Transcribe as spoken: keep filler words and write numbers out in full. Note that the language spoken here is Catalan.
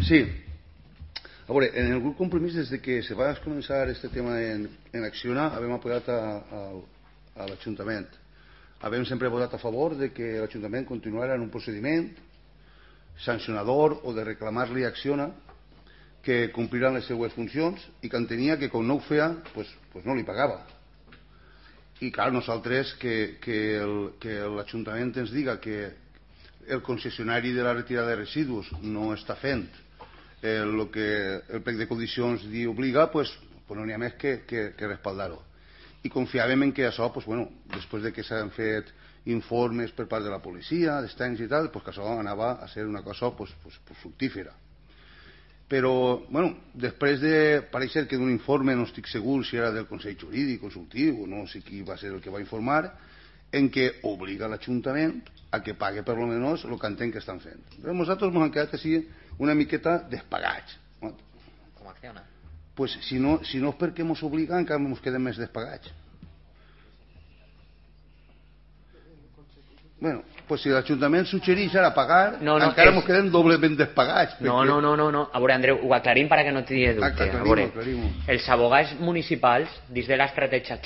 Sí. A veure, en el grup Compromís, des de que se va començar este tema en, en accionar, hem apoyat a, a, a l'Ajuntament. Hem sempre votat a favor de que l'Ajuntament continuara en un procediment sancionador o de reclamar-li a Acciona que compliran les seues funcions i que entenia que com no ho feia, pues, pues no li pagava. I clar, nosaltres que, que l'Ajuntament ens diga que el concessionari de la retirada de residus no està fent el que el plec de condicions li obliga, pues, pues no n'hi ha més que, que, que respaldar-ho. I confiàvem en que això, pues, bueno, després de que s'han fet informes per part de la policia, dels tècnics i tal, pues, que això anava a ser una cosa pues, pues, pues, fructífera. Però, bueno, després de pareixer que d'un informe, no estic segur si era del Consell Jurídic Consultiu o no sé qui va ser el que va informar, en què obliga l'Ajuntament a que pague per lo menos el que entenc que estan fent. Però nosaltres ens hem quedat així una miqueta despagats. Com Acciona? Pues si no, si no és perquè ens obliguen, encara ens quedem més despagats. Bueno, pues si l'Ajuntament suggereix ara pagar, no, no, encara és... ens quedem doblement despagats. Perquè... No, no, no, no, no. A veure, Andreu, ho aclarim perquè no t'hi dubte. Aclarim, aclarim. Els abogats municipals, dins de l'estratègia